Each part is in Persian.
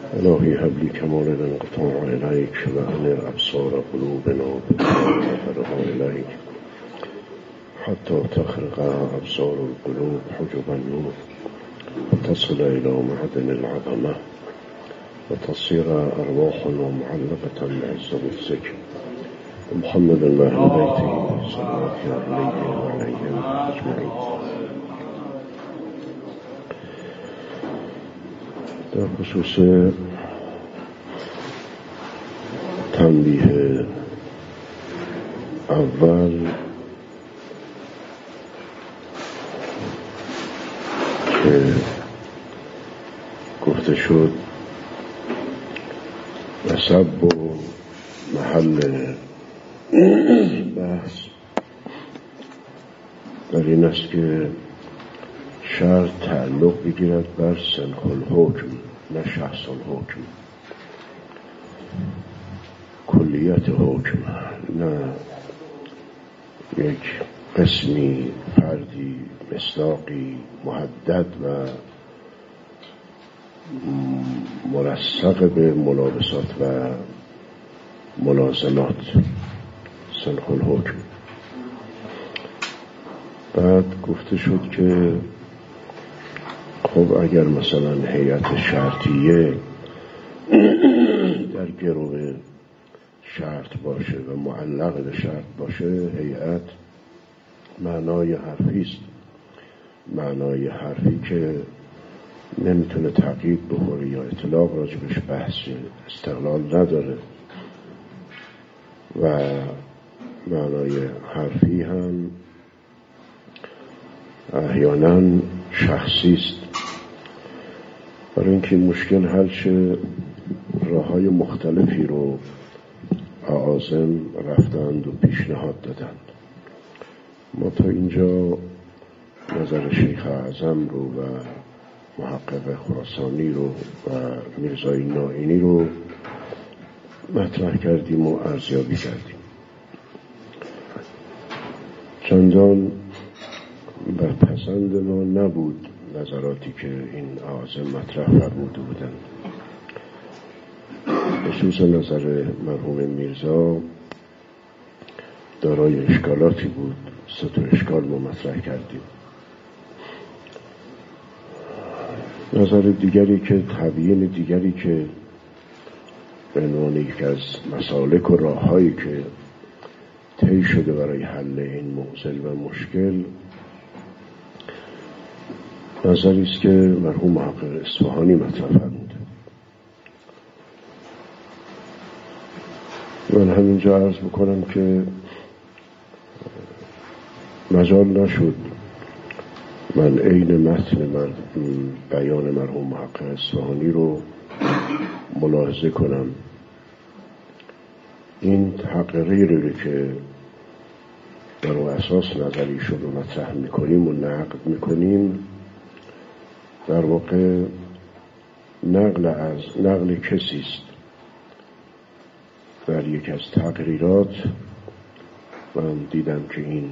الهی هب لی کمال الانقطاع الیک و انر ابصار قلوبنا بطاعتها الیک حتی تخرق ابصار القلوب حجب النور وتصل الى معدن العظمه وتصير ارواحنا معلقه بعز الذكر محمد الله بيته صلوات عليه وعليهم اجمعين. در خصوص تنبیه اول که گفته شد نسب و محل بحث در این است که شرط تعلق بگیرد بر سنخ الحکم نه شخص الحکم، کلیت حکم نه یک قسمی، فردی، مصداقی محدد و مرسق به ملابسات و ملازمات سنخ الحکم. بعد گفته شد که خب اگر مثلا هیئت شرطیه در گروه شرط باشه و معلق به شرط باشه، هیئت معنای حرفی است، معنای حرفی که نمیتونه تعقیب بخوره یا اطلاق راجبش بحث استقلال نداره و معنای حرفی هم احیانا شخصی است. برای اینکه مشکل حل شه راه‌های مختلفی رو اعاظم رفتند و پیشنهاد دادند. ما تا اینجا نظر شیخ اعظم رو و محقق خراسانی رو و میرزای نائینی رو مطرح کردیم و ارزیابی کردیم. چندان بر پسند ما نبود نظراتی که این اعاظم مطرح فرموده بودند. خصوصا نظر مرحوم میرزا دارای اشکالاتی بود. 3 اشکال ما مطرح کردیم. نظر دیگری که تبیین دیگری که به عنوان یکی از مسالک و راههایی که طی شده برای حل این معضل و مشکل، نظری است که مرحوم محقق اصفهانی مطرح فرموده. من همینجا عرض بکنم که مجال نشد من عین متن بیان مرحوم محقق اصفهانی رو ملاحظه کنم. این تقریری که بر اساس نظری شد و مطرح میکنیم و نقد میکنیم در واقع نقل کسی است. در یک از تقریرات من دیدم که این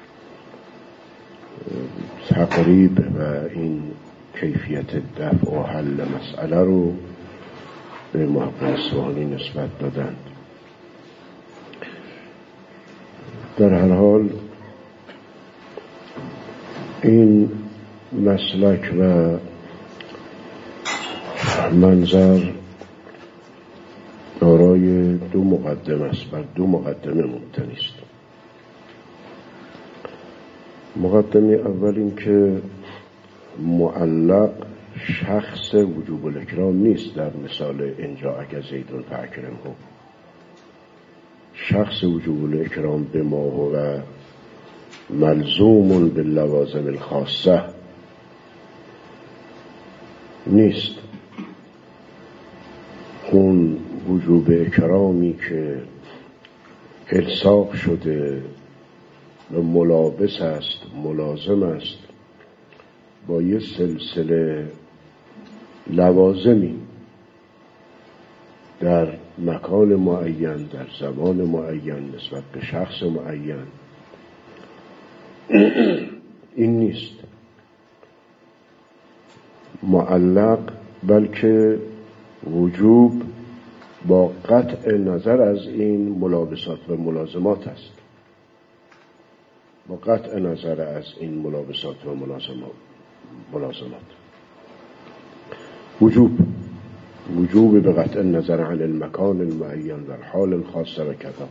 تقریب و این کیفیت دفع و حل مسئله رو به محقق اصفهانی نسبت دادند. در هر حال این مسلک و منظر دارای 2 مقدمه است، بر 2 مقدمه مبتنی است. مقدمه اول این که معلق شخص وجوب الاکرام نیست. در مثال اینجا اگر زیدون فاکرمه، شخص وجوب الاکرام به ما هو ملزوم باللوازم الخاصه نیست. اون وجوب اکرامی که الصاق شده و ملابس است، ملازم است با یه سلسله لوازمی در مکان معین، در زمان معین، نسبت به شخص معین، این نیست. معلق بلکه وجوب با قطع نظر از این ملابسات و ملازمات است. با قطع نظر از این ملابسات و ملازمات. وجوب به قطع نظر عن المکان المعین و الحال الخاصه و کذا.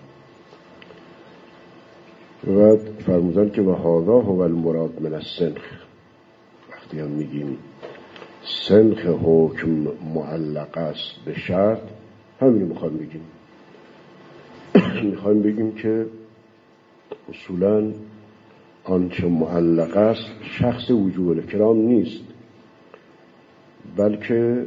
و فرمودن که و هذا هو المراد من السنخ. وقتی هم میگیم سنخ حکم معلق است به شرط، همین میخوایم بگیم. میخوایم بگیم که اصولاً آنچه معلق است شخص وجوب الاکرام نیست، بلکه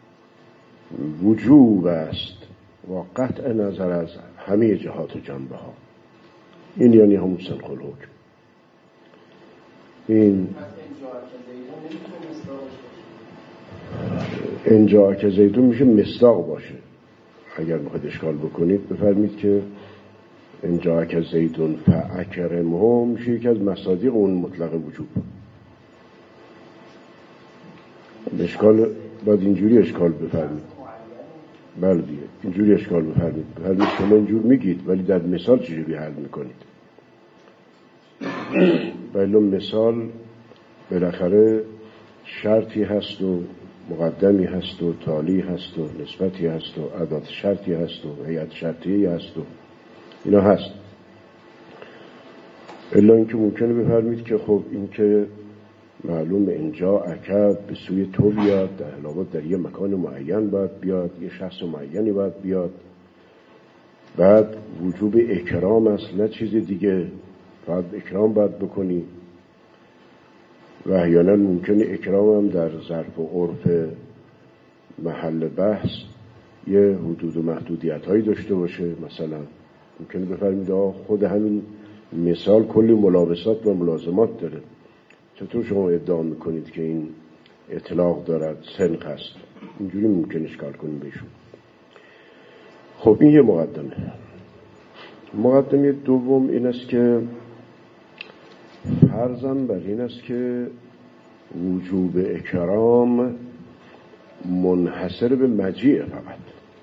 وجوب است و قطع نظر از همه جهات و جنبه ها. این یعنی همون سنخ الحکم. این انجاءک زیدون میشه مصداق باشه. اگر میخواید اشکال بکنید بفرمید که انجاءک زیدون فاکرمه میشه یکی از مصادیق اون مطلق وجوب. اشکال باید اینجوری اشکال بفرمید. بله دیگه اینجوری اشکال بفرمید. شما اینجور میگید ولی در مثال چجوری حل میکنید؟ ولی مثال بالاخره شرطی هست و مقدمی هست و تالی هست و نسبتی هست و ادات شرطی هست و هیئت شرطی هست و اینا هست. الا اینکه ممکنه بفرمید که خب این که معلوم اینجا عکب به سوی تو بیاد، در علاوه در یه مکان معین باید بیاد، یه شخص معینی باید بیاد، بعد وجوب اکرام است نه چیز دیگه، باید اکرام باید بکنی. و احیانا ممکنه اکرام هم در ظرف و عرف محل بحث یه حدود و محدودیت هایی داشته باشه. مثلا ممکنه بفرمید خود همین مثال کلی ملابسات و ملازمات داره، چطور شما ادعا میکنید که این اطلاق دارد سنخ است؟ اینجوری ممکن اشکال کنیم بهشون. خب این یه مقدمه دوم این است که فرضم بر این است که وجوب اکرام منحصر به مجیء فقط.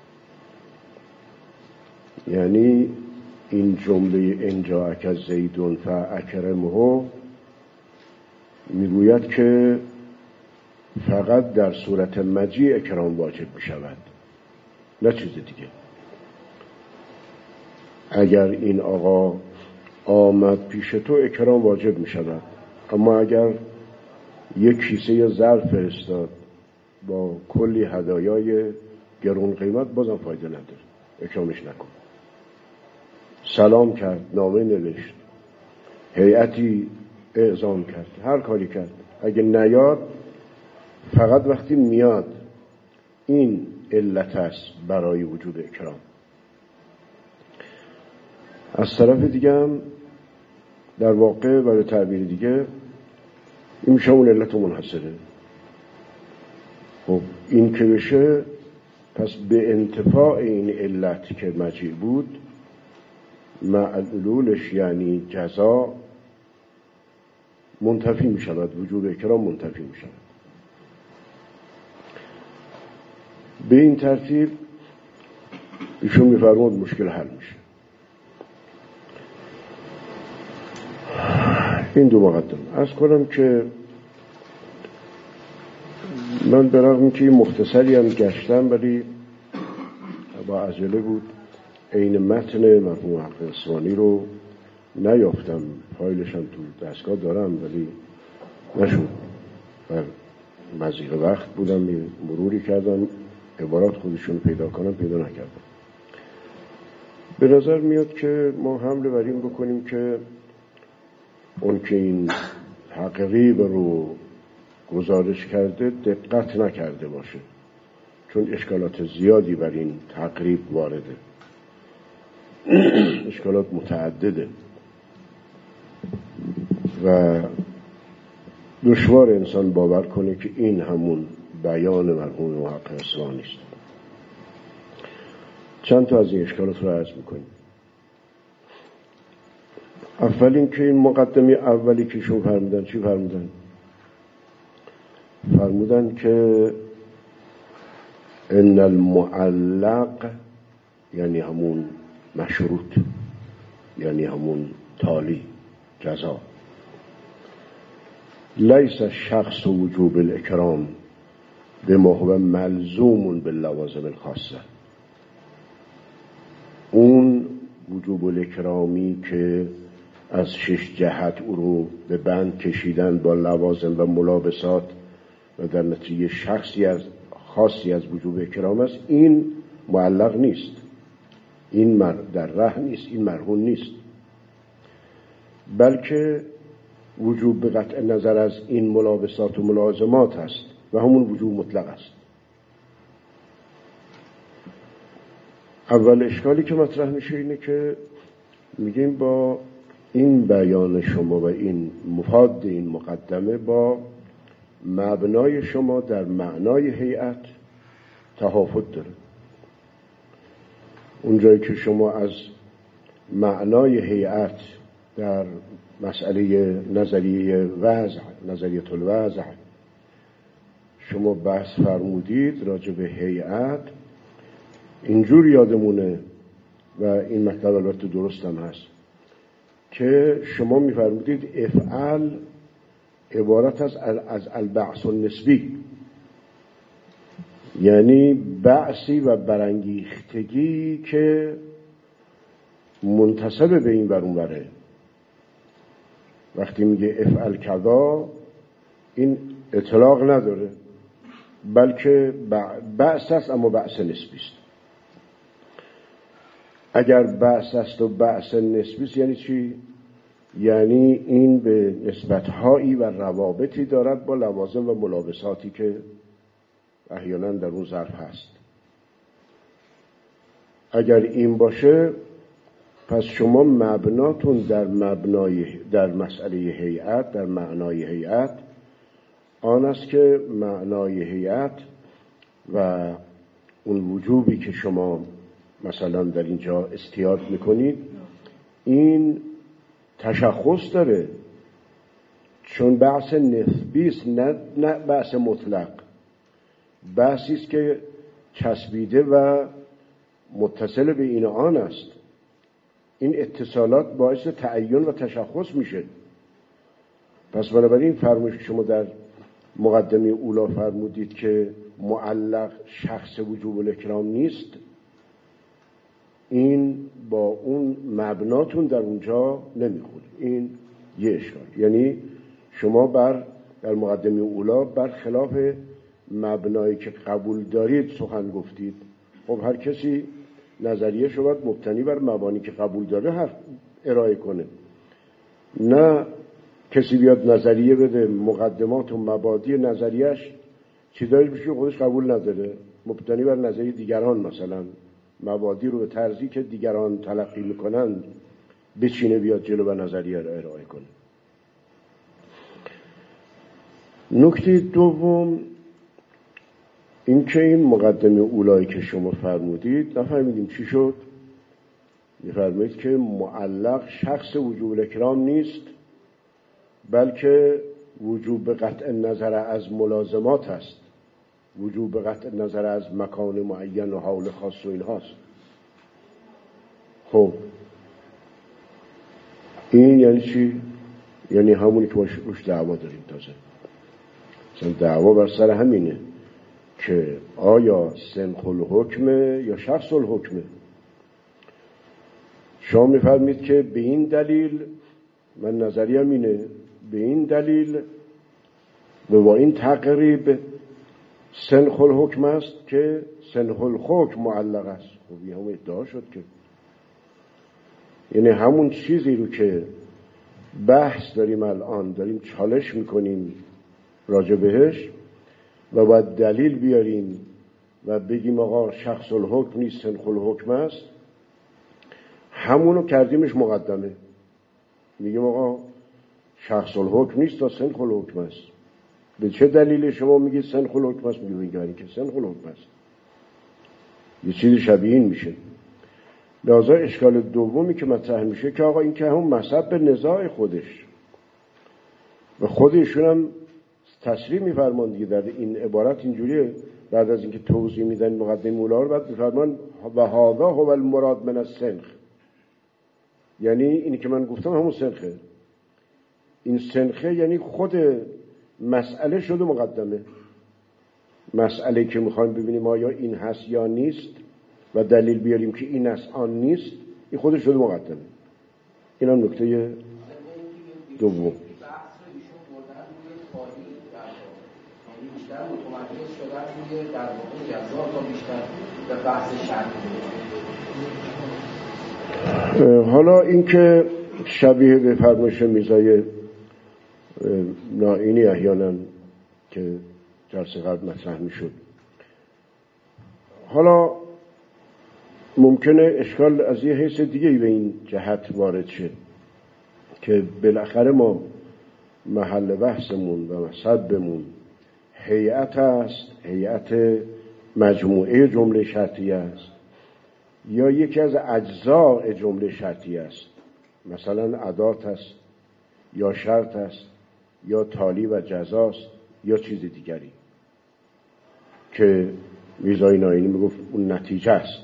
یعنی این جمله انجاءک زیدون فاکرمه میگوید که فقط در صورت مجیء اکرام واجب می شود، نه چیز دیگه. اگر این آقا آمد پیش تو اکرام واجب می شود، اما اگر یک کیسه یا ظرف فرستاد با کلی هدایای گرون قیمت بازم فایده نداره، اکرامش نکن. سلام کرد، نامه نوشت، هیئتی اعزام کرد، هر کاری کرد، اگه نیاد فقط وقتی میاد این علت است برای وجود اکرام. از طرف دیگه هم در واقع برای تعبیر دیگه این میشه اون علت منحصره. خب این که بشه پس به انتفاع این علت که مجیء بود معلولش یعنی جزا منتفی می شود، وجوب اکرام منتفی می شود. به این ترتیب ایشون می‌فرمود مشکل حل میشه. این دو مقدم عرض کنم که من به رغم که مختصری هم گشتم ولی با عجله بود عین متن مرحوم حق اصفهانی رو نیافتم. فایلش هم تو دستگاه دارم ولی نشد. مضیق وقت بودم مروری کردم عبارات خودشون پیدا کنم، پیدا نکردم. به نظر میاد که ما حمله بر این بکنیم که اون که این تقریب رو گزارش کرده دقت نکرده باشه، چون اشکالات زیادی بر این تقریب وارده، اشکالات متعدده و دشوار انسان باور کنه که این همون بیان مرحوم محقق اصفهانی است. چند تا از این اشکالات رو عرض میکنیم. اول این که این مقدمه اولی که شما فرمودن چی فرمودن؟ فرمودن که ان المعلق یعنی همون مشروط، یعنی همون تالی جزا. لیس شخص وجوب الاکرام بما هو ملزوم باللوازم الخاصه. اون وجوب الاکرامی که از 6 جهت او رو به بند کشیدن با لوازم و ملابسات و در نتیجه خاصی از وجوب اکرام است، این معلق نیست، این در ره نیست، این مرهون نیست، بلکه وجوب به قطع نظر از این ملابسات و ملازمات است و همون وجوب مطلق است. اول اشکالی که مطرح میشه اینه که میگیم با این بیان شما و این مفاد این مقدمه با مبنای شما در معنای هیئت تفاوت داره. اونجایی که شما از معنای هیئت در مسئله نظریه الوضع شما بحث فرمودید راجع به هیئت، اینجور یادمونه و این مطلب البته درست هم هست که شما میفرمودید افعل عبارت از البعث النسبی، یعنی بعثی و برانگیختگی که منتسب به این ور اون وره. وقتی میگه افعل کذا این اطلاق نداره، بلکه بعث است، اما بعث نسبی است. اگر بعث است و بعث نسبی است یعنی چی؟ یعنی این به نسبت‌هایی و روابطی دارد با لوازم و ملابساتی که احیانا در اون ظرف هست. اگر این باشه پس شما مبناتون در مسئله هیئت، در معنای هیئت آن است که معنای هیئت و اون وجوبی که شما مثلا در اینجا استیاد میکنید این تشخص داره، چون بحث نسبی است، نه بحث مطلق، بحثی است که چسبیده و متصل به این آن است. این اتصالات باعث تعین و تشخص میشه. پس بنابراین فرمایش شما در مقدمه اولی فرمودید که معلق شخص وجوب الاکرام نیست، این با اون مبناتون در اونجا نمیخوره. این یه اشکال، یعنی شما در مقدمه اولی بر خلاف مبنایی که قبول دارید سخن گفتید. خب هر کسی نظریه شود مبتنی بر مبانی که قبول داره ارائه کنه، نه کسی بیاد نظریه بده مقدمات و مبادی نظریهش چیزایی بشه خودش قبول نداره، مبتنی بر نظریه دیگران مثلا مبادی رو به طرزی که دیگران تلقی میکنن بچینه بیاد جلو و نظریه رو ارائه کنه. نکته دوم این که این مقدمه اولایی که شما فرمودید نفهمیدیم چی شد. میفرمایید که معلق شخص وجوب الاکرام نیست، بلکه وجوب قطع نظر از ملازمات است، وجوب قطع نظر از مکان معین و حال خاص و این هاست. خب این یعنی چی؟ یعنی همونی که ما روش دعوا داریم. تازه مثلا دعوا بر سر همینه که آیا سنخ الحکمه یا شخص الحکمه. شما میفرمید که به این دلیل، من نظریم اینه، به این دلیل و با این تقریب سنخ الحکم است که سنخ الحکم معلق است. خب یه هم ادعا شد که یعنی همون چیزی رو که بحث داریم الان داریم چالش میکنیم راجع بهش و باید دلیل بیاریم و بگیم آقا شخص الحکم نیست سنخ الحکم است، همونو کردیمش مقدمه. میگیم آقا شخص الحکم نیست تا سنخ الحکم است. به چه دلیل شما میگید سنخ الحکم است؟ میگیم که سنخ الحکم است. یه چیزی شبیه این میشه. لذا اشکال دومی که مطرح میشه که آقا این که همون مذهب به نزاع خودش و خودشون هم تصریح میفرمان دیگه در این عبارت اینجوریه بعد از اینکه توضیح میدن مقدمه اولا رو، بعد میفرمان و هذا هو المراد من السنخ، یعنی اینی که من گفتم همون سنخه. این سنخه یعنی خود مسئله شده مقدمه. مسئله که میخوایم ببینیم آیا این هست یا نیست و دلیل بیاریم که این است آن نیست، این خودش شده مقدمه. این هم نکته دوم. بیشتر متمرکز شدن روی در واقع جزا تا بیشتر به بحث شرط. حالا این که شبیه به فرمایش میرزای نائینی احیانا که جلسه قبل مطرح میشد، حالا ممکنه اشکال از یه حیث دیگه به این جهت وارد شه که بالاخره ما محل بحثمون و مصبمون هیئت است، هیئت مجموعه جمله شرطیه است یا یکی از اجزاء جمله شرطیه است، مثلا ادات است یا شرط است یا تالی و جزاست یا چیز دیگری که میرزای نائینی میگفت اون نتیجه است.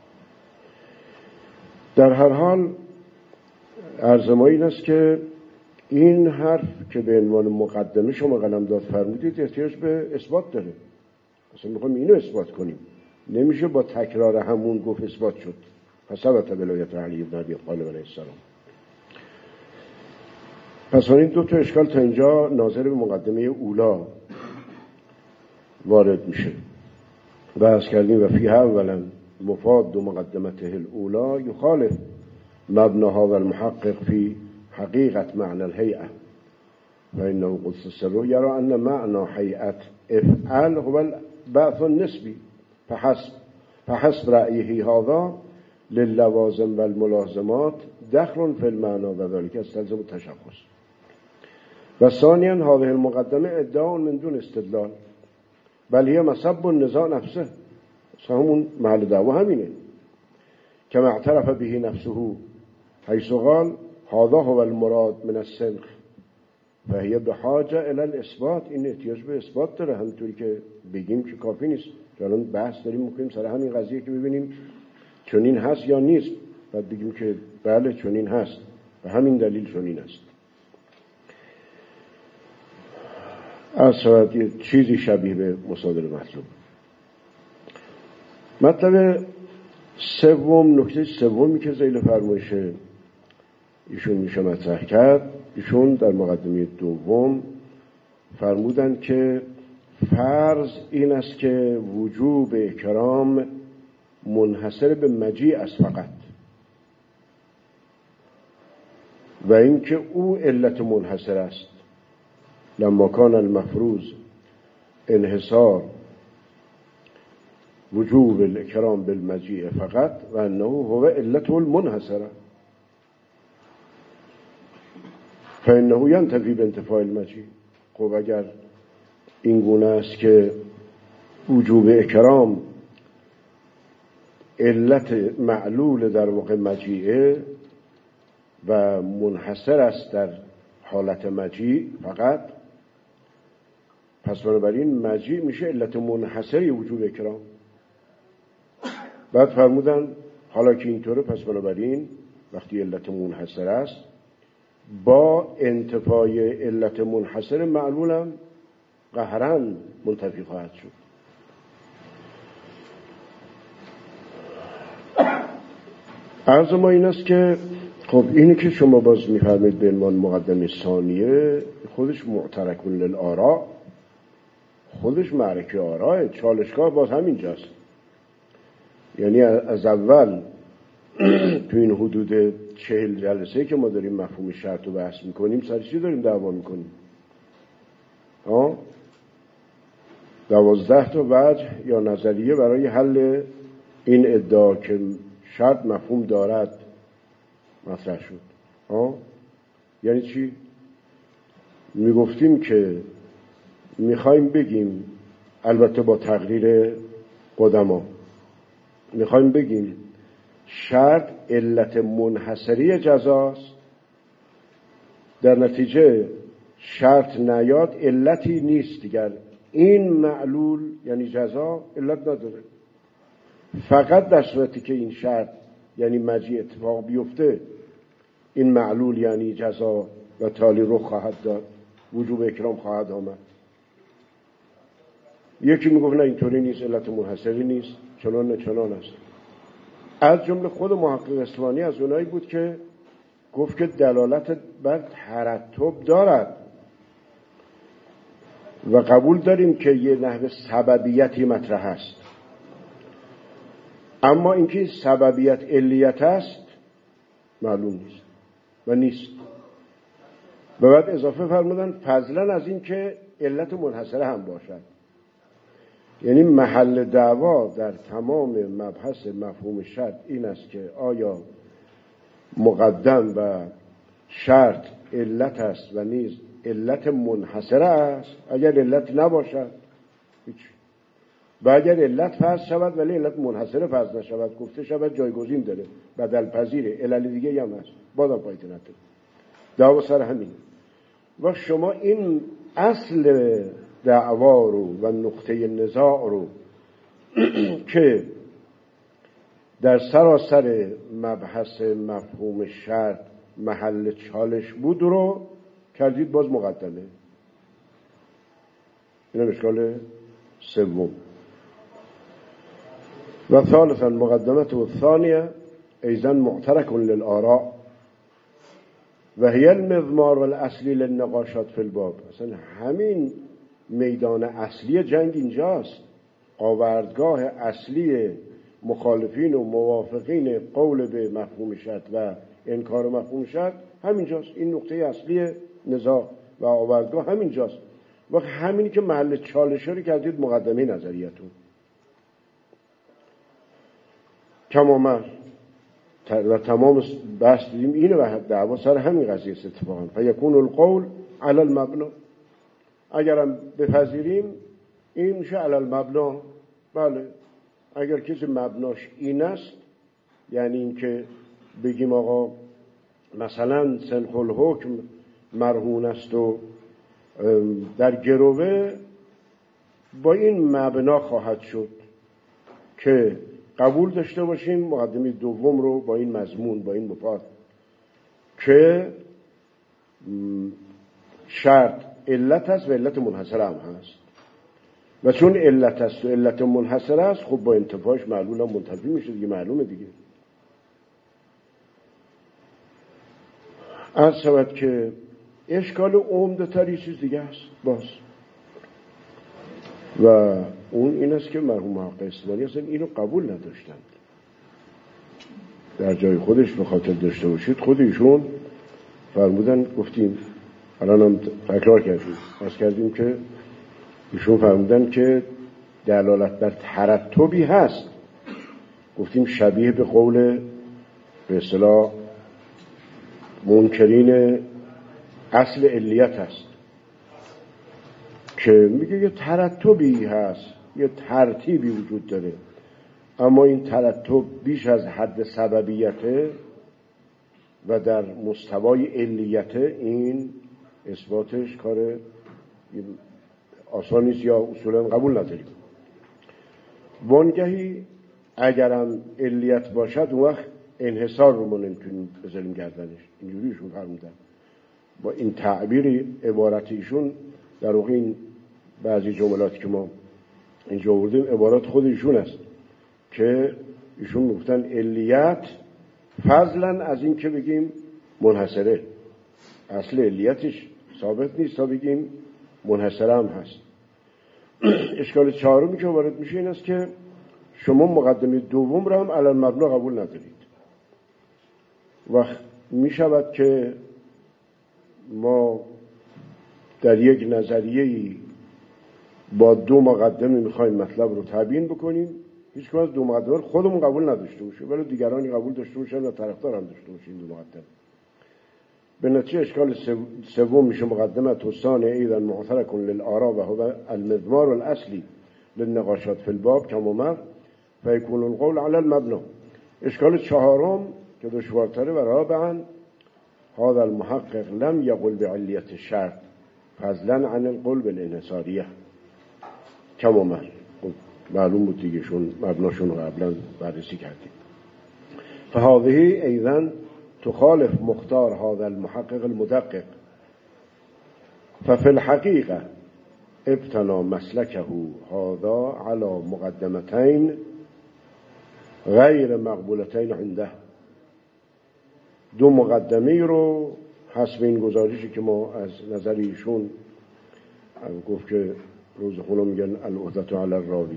در هر حال عرض ما این است که این حرف که به عنوان مقدمه شما قلمداد فرمودید احتیاج به اثبات داره. اصلا میخوایم اینو اثبات کنیم، نمیشه با تکرار همون گفت اثبات شد. پس ثبت ولایت علی بن ابی طالب علیه السلام. پس این دو تا اشکال تا اینجا ناظر به مقدمه اولا وارد میشه. بحث کردیم و فیها اولا مفاد و مقدمته الاولا یخالف مبناها و المحقق فی حقیقت معنی الهیئه و انه قدس السر یرى ان معنی هیئت افعل هو البعث النسبی فحسب رأیه هذا للوازم و الملازمات دخل فی المعنى و ذلك استلزم التشخص. و ثانیا هذه المقدمه ادعاء من دون استدلال بل هي مصب النزاع نفسه. همون محل دعوا همینه كما اعترف به نفسه حيث قال هذا هو المراد من السنخ فهي بحاجه الى الاثبات. این احتیاج به اثبات داره. همونطوری که بگیم که کافی نیست. الان بحث داریم میکنیم سر همین قضیه که ببینیم چنین هست یا نیست، بعد بگیم که بله چنین هست و همین دلیل چنین است. اصلا یه چیزی شبیه به مصادره مطلوب. مطلب سوم، نکته سومی که ذیل فرمایش ایشون میشه مطرح کرد، ایشون در مقدمه دوم فرمودن که فرض این است که وجوب اکرام منحصر به مجیء است فقط و اینکه او علت منحصر است. لما کان المفروض انحصار وجوب الاکرام بالمجیء فقط و انه هو علته المنحصره فانه ینتفی بانتفاء المجیء. خب اگر این گونه است که وجوب اکرام علت معلول در واقع مجیء و منحصر است در حالت مجیء فقط، پس بنابراین مجیء میشه علت منحصری وجوب اکرام. بعد فرمودن حالا که اینطوره پس بنابراین وقتی علت منحصر است با انتفای علت منحصر معلولم قهراً منتفی خواهد شد. عرض ما این است که خب اینی که شما باز میفرمایید به عنوان مقدمه ثانیه خودش معترک للآراء، خودش معرکه آراء، چالشگاه باز همینجاست. یعنی از اول تو این حدود 40 جلسه که ما داریم مفهوم شرط رو بحث میکنیم سر چی داریم دعوا میکنیم؟ 12 تا وجه یا نظریه برای حل این ادعا که شرط مفهوم دارد مطرح شد. یعنی چی؟ میگفتیم که میخوایم بگیم، البته با تقریر قدما، میخوایم بگیم شرط علت منحصری جزاست، در نتیجه شرط نیاد علتی نیست دیگر این معلول یعنی جزا علت نداره، فقط در صورتی که این شرط یعنی مجیء اتفاق بیفته این معلول یعنی جزا و تالی رخ خواهد داد، وجوب اکرام خواهد آمد. یکی میگفت نه اینطوری نیست، علت منحصری نیست، چنان نه چنان است. از جمله خود محقق اصفهانی از اونایی بود که گفت که دلالت بر ترتب دارد و قبول داریم که یه نحو سببیتی مطرح است، اما اینکه سببیت علیت است معلوم نیست و نیست. و بعد اضافه فرمودن فضلا از این که علت منحصره هم باشد. یعنی محل دعوا در تمام مبحث مفهوم شرط این است که آیا مقدم و شرط علت است و نیز علت منحصره است. اگر علت نباشد هیچ، و اگر علت فرض شود ولی علت منحصره فرض نشود، گفته شود جایگزین داره، بدل پذیره، علل دیگه هم هست، بازم فایده نداره. دعوا سر همین. و شما این اصل دعوا رو و نقطه نزاع رو که در سراسر مبحث مفهوم شرط محل چالش بود رو کردید باز مقدمه. این اشکال سوم. و ثالثا مقدمته الثانیه ایضا معترک للآراء و هی المضمار والاصلی للنقاشات فی الباب. اصلا همین میدان اصلی جنگ اینجاست، آوردگاه اصلی مخالفین و موافقین قول به مفهوم شرط و انکار مفهوم شرط همینجاست. این نقطه اصلی نزاع و آوردگاه همینجاست. و همینی که محل چالش رو کردید مقدمه نظریتون. تماما و تمام بحث دیدیم اینه و دعوا سر همین قضیه است اتفاقا. فیکون القول علی المبنا، اگرم بپذیریم این میشه علی المبنا. بله اگر کسی مبناش این است، یعنی این که بگیم آقا مثلا سنخ الحکم مرهون است و در گروه، با این مبنا خواهد شد که قبول داشته باشیم مقدمه دوم رو با این مضمون، با این مفاد که شرط علت است و علت منحصره هم هست، و چون علت است و علت منحصره است خب با انتفاعش معلول هم منتفی میشه دیگه، معلومه دیگه. از شود که اشکال عمده تری چیز دیگه است باز، و اون این است که مرحوم محقق اصفهانی اصلا اینو قبول نداشتند. در جای خودش به خاطر داشته باشید خود ایشون فرمودن، گفتیم الان هم تکرار کردیم از کردیم که ایشون فرمودن که دلالت بر ترتبی هست. گفتیم شبیه به قول به اصطلاح منکرین اصل علیت هست که میگه یه ترتبی هست، یه ترتیبی وجود داره، اما این ترتب بیش از حد سببیته و در مستوای علیته، این اثباتش کار آسان نیست یا اصولا قبول نداریم. وانگهی اگرم علیت باشد اون وقت انحصار رو ما نمیتونیم بذاریم گردنش. اینجوریشون فرمودن با این تعبیر عبارت ایشون. در واقع این بعضی جملاتی که ما اینجا آوردیم عبارات خود ایشون است که ایشون میگفتن علیت فضلا از این که بگیم منحصره، اصل علیتش ثابت نیست تا بگیم منحصره هم هست. اشکال چهارمی که وارد میشه این است که شما مقدمه دوم رو هم علی المبنا قبول ندارید. وقت میشود که ما در یک نظریه‌ای با دو مقدمه میخوایم مطلب رو تبیین بکنیم، هیچ کدوم از دو مقدمه خودمون قبول نداشته باشه ولی دیگرانی قبول داشته باشن و طرفدار هم داشته باشیم دو مقدمه. به نتیجه اشکال سوم میشه مقدمه توسان ایضا معترک للآراء و هو المضمار الاصلی للنقاشات فی الباب کما مر فیکون القول علی المبنا. اشکال چهارم که دشوارتره و رابعا هذا المحقق لم يقل بعلیت الشرط فضلا عن القول بالانحصاریه. کم آمد. معلوم بود دیگه، شون مبناشون رو قبلا بررسی کردیم. فهذه ایضا تخالف مختار هذا المحقق المدقق، ففي الحقيقة ابتنى مسلكه هذا على مقدمتين غیر مقبولتین عنده. دو مقدمه رو حسب این گزارشی که ما از نظر ایشون گفت که روز خونو میگن العهدة علی الراوی،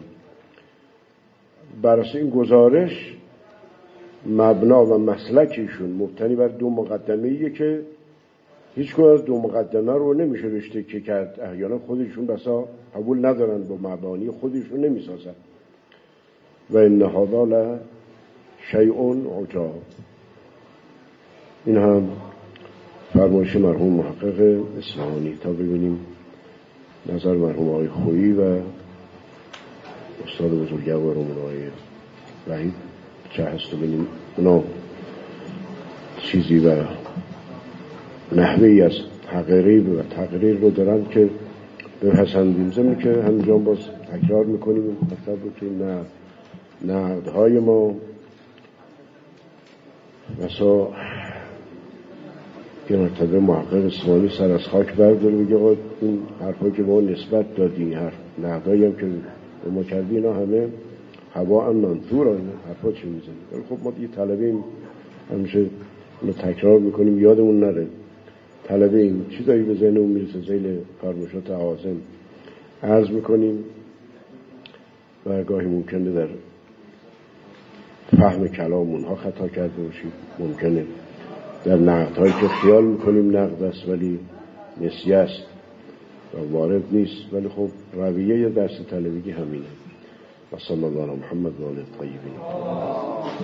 برای این گزارش مبنا و مسلکیشون مبتنی بر دو مقدمه‌ایه که هیچ کدوم از دو مقدمه رو نمیشه رشته که کرد. احیانا خودشون بسا قبول ندارن، با مبانی خودشون نمیسازن. و ان هذا لشیء عجاب. این هم فرمایش مرحوم محقق اصفهانی. تا ببینیم نظر مرحوم آقای خویی و استاد بزرگوارمون آقای وحید چه هست، و ببینیم اونا چیزی و نحوهی از تقریر رو دارن که بپسندیم. ضمن که همینجا باز تکرار میکنیم مطلب رو که نقدهای ما مثلا یه مرتبه محقق اصفهانی سر از خاک برداره بگه آقا این حرفایی که ما نسبت دادی، نقدهایی هم که ما کردی، اینا همه هوا هم منثور، این حرفا چی میزنی؟ ولی خب ما دیگه طلبیم، همیشه اینو تکرار میکنیم یادمون نره، طلبیم چیزایی به ذهنمون میرسه ذیل فرمایشات اعاظم عرض میکنیم و گاهی ممکنه در فهم کلام اونها خطا کرده باشیم، ممکنه در نقدهایی که خیال میکنیم نقد است ولی نسیه است و وارد نیست، ولی خب رویه درس طلبگی همینه. و صلی الله علی محمد و آله الطیبین.